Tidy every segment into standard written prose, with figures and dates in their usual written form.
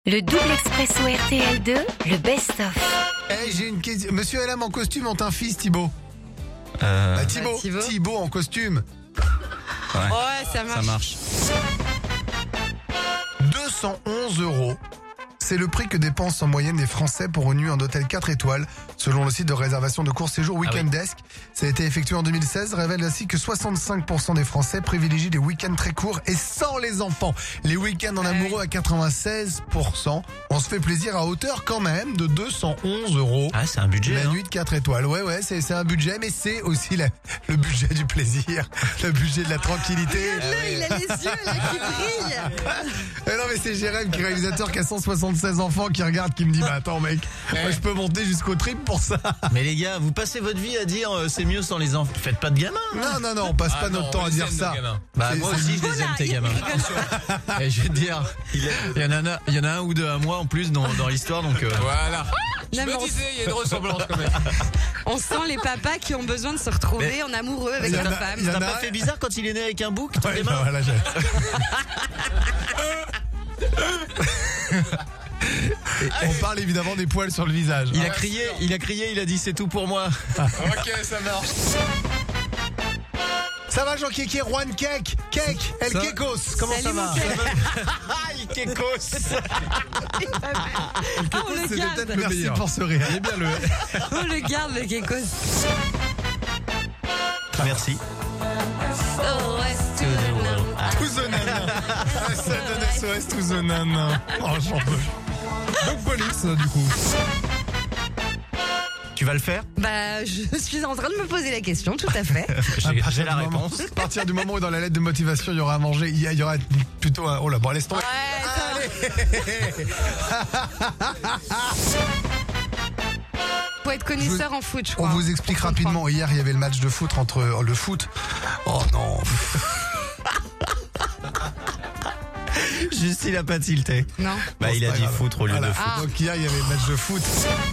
Le double expresso RTL2, le best-of. J'ai une question. Monsieur et Madame en costume ont un fils, Thibaut. Thibaut en costume. Ouais, ça marche. 211 €. C'est le prix que dépensent en moyenne les Français pour une nuit en hôtel 4 étoiles, selon le site de réservation de court séjour Weekend Desk. Ça a été effectué en 2016, révèle ainsi que 65% des Français privilégient les week-ends très courts et sans les enfants. Les week-ends en amoureux à 96%. On se fait plaisir à hauteur quand même de 211 €. Ah, c'est un budget. La nuit de 4 étoiles. Ouais, c'est un budget, mais c'est aussi le budget du plaisir, le budget de la tranquillité. Il a les yeux là qui brillent. Non mais c'est Jérém, qui est réalisateur, qui a 176 enfants, qui regarde, qui me dit bah attends mec, moi je peux monter jusqu'au trip pour ça. Mais les gars, vous passez votre vie à dire c'est mieux sans les enfants. Faites pas de gamins. Non, on passe pas notre temps à dire ça. Bah moi aussi je les aime tes gamins. Et je vais te dire, il y en a un ou deux à moi en plus dans l'histoire, donc Voilà. Je Non, mais me disais, il y a une ressemblance quand même. On sent les papas qui ont besoin de se retrouver en amoureux avec Il y en leur a- femme. il y en T'as a pas un- fait bizarre quand il est né avec un bouc dans les Ouais, mains? voilà, on parle évidemment des poils sur le visage. Il a crié, il a dit c'est tout pour moi. Ok, ça marche. Ça va Jean Kéké, Juan Cake, El Kekos, comment ça Salut, va? mon cake. Aïe, Kekos. On le garde. Merci pour ce rire. Il est bien le. On le garde, le Kekos. Merci. To the nana. Ça donne SOS to the nana. Oh, j'en peux. Donc police, du coup. Tu vas le faire? Bah, je suis en train de me poser la question, tout à fait. J'ai la réponse. À partir du moment où dans la lettre de motivation il y aura à manger, il y aura plutôt un. Oh là, bon, laisse tomber. Faut être connaisseur en foot, je On crois. vous explique rapidement. Hier, il y avait le match de foot entre le foot. Oh non. Juste il a pas tilté. Non. Bah Bon, il c'est a pas dit grave. foutre au lieu Voilà. de foot. Donc hier, il y avait le match de foot.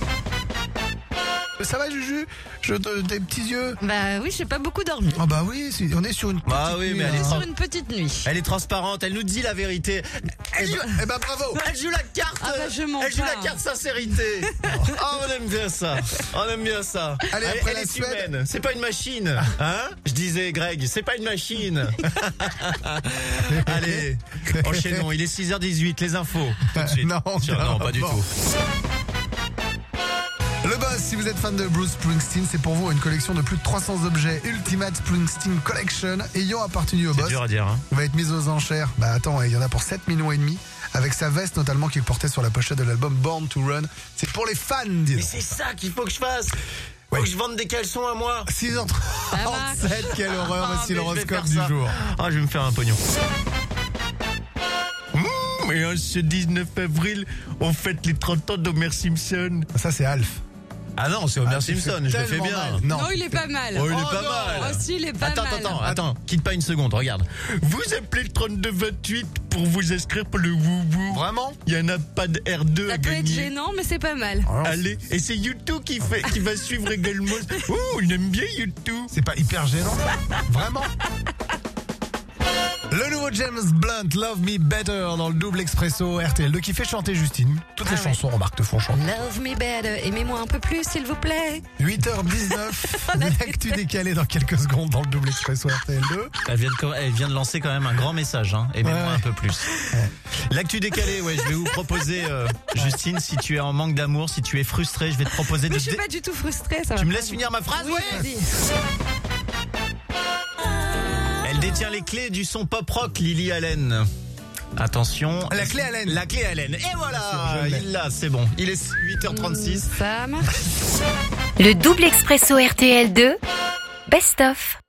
Ça va, Juju? Tes petits yeux? Bah oui, j'ai pas beaucoup dormi. Ah bah oui, on est sur une petite Bah oui, nuit, mais là. elle est Sur une petite nuit. Elle est transparente, elle nous dit la vérité. Elle joue, Eh ben bravo. elle joue la carte. Ah bah, je mens elle joue pas. la carte sincérité. Oh, on aime bien ça. On aime bien ça. Allez, Elle- après elle la est Suède. humaine. C'est pas une machine. Hein? Je disais, Greg, c'est pas une machine. Allez, enchaînons. Il est 6h18, les infos. Tout de suite. Non, Non, pas du bon. tout. Le Boss, si vous êtes fan de Bruce Springsteen, c'est pour vous une collection de plus de 300 objets Ultimate Springsteen Collection ayant appartenu au C'est Boss. dur à dire. Hein. Va être mise aux enchères. Bah attends, il y en a pour 7,5 millions. Avec sa veste notamment qu'il portait sur la pochette de l'album Born to Run. C'est pour les fans, dis Mais donc. c'est ça qu'il faut que je fasse. Faut Ouais. que je vende des caleçons à moi. 6h37, quelle horreur, voici mais je vais l'horoscope faire du ça. jour. Ah, je vais me faire un pognon. Et ce 19 avril, on fête les 30 ans d'Homer Simpson. Ça c'est Alf. Ah non, c'est Homer Ah, tu Simpson, fais je le fais tellement bien. mal. Non. Non, il est pas mal. Oh, il est pas non. mal. Oh, si, il est pas mal. Attends, quitte pas une seconde, regarde. Vous appelez le 3228 pour vous inscrire pour le Woubou. Vraiment? Il y a un iPad R2 à Ça peut être gagner. gênant, mais c'est pas mal. Alors, Allez, et c'est YouTube qui va suivre également. Oh, on aime bien YouTube. c'est pas hyper gênant? Vraiment? Le nouveau James Blunt, Love Me Better, dans le double expresso RTL2, qui fait chanter Justine. Toutes les ouais. chansons, remarque, te font chanter. Love me better, aimez-moi un peu plus, s'il vous plaît. 8h19, l'actu décalée dans quelques secondes dans le double expresso RTL2. Elle vient de lancer quand même un grand message, hein. Aimez-moi Ouais. un peu plus. L'actu décalée, ouais, je vais vous proposer, Justine, si tu es en manque d'amour, si tu es frustré, je vais te proposer de... Mais je suis pas du tout frustrée, ça va Tu me pas. laisses finir ma phrase? Oui, Ouais. vas-y. Elle détient les clés du son pop rock, Lily Allen. Attention. La clé Allen. La clé Allen. Et voilà, Je l'ai. il l'a, c'est bon. Il est 8h36. Ça marche. Le double expresso RTL2, best-of.